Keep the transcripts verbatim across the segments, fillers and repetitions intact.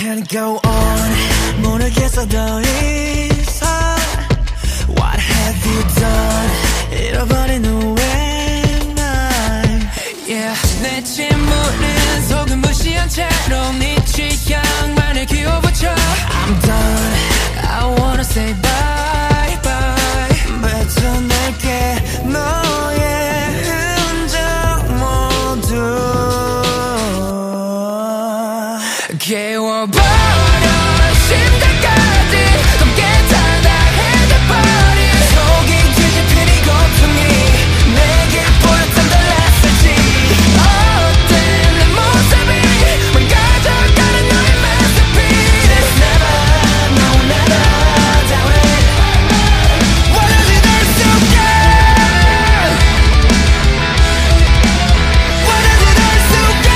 can't go on 모르겠어 더 이상 What have you done 잃어버린 후에 날 Yeah 내 침묵은 속은 무시한 채로 네 취향만을 키워붙여 I'm done I wanna say bye bye 뱉어 내게 너의 흔적 모두 깨워버려 심장까지 검게 단단해져버린 속이 뒤집히니 고통이 내게 보였던 the last message 어떤 내 모습이 망가져가는 너의 masterpiece There's never, no never doubt it 원하지 날 속에 원하지 날 속에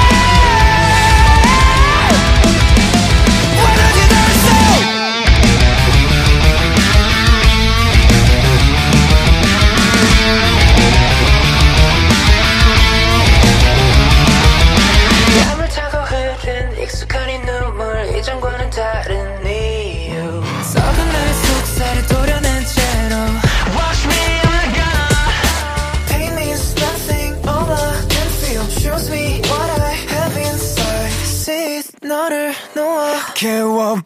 땀을 타고 흐른 익숙한 이 눈물 이전과는 다른 이유 썩은 나의 속살을 도려낸 채로 Wash me again Pain means nothing all I can feel Shows me what I have inside See 너를 놓아 깨워버려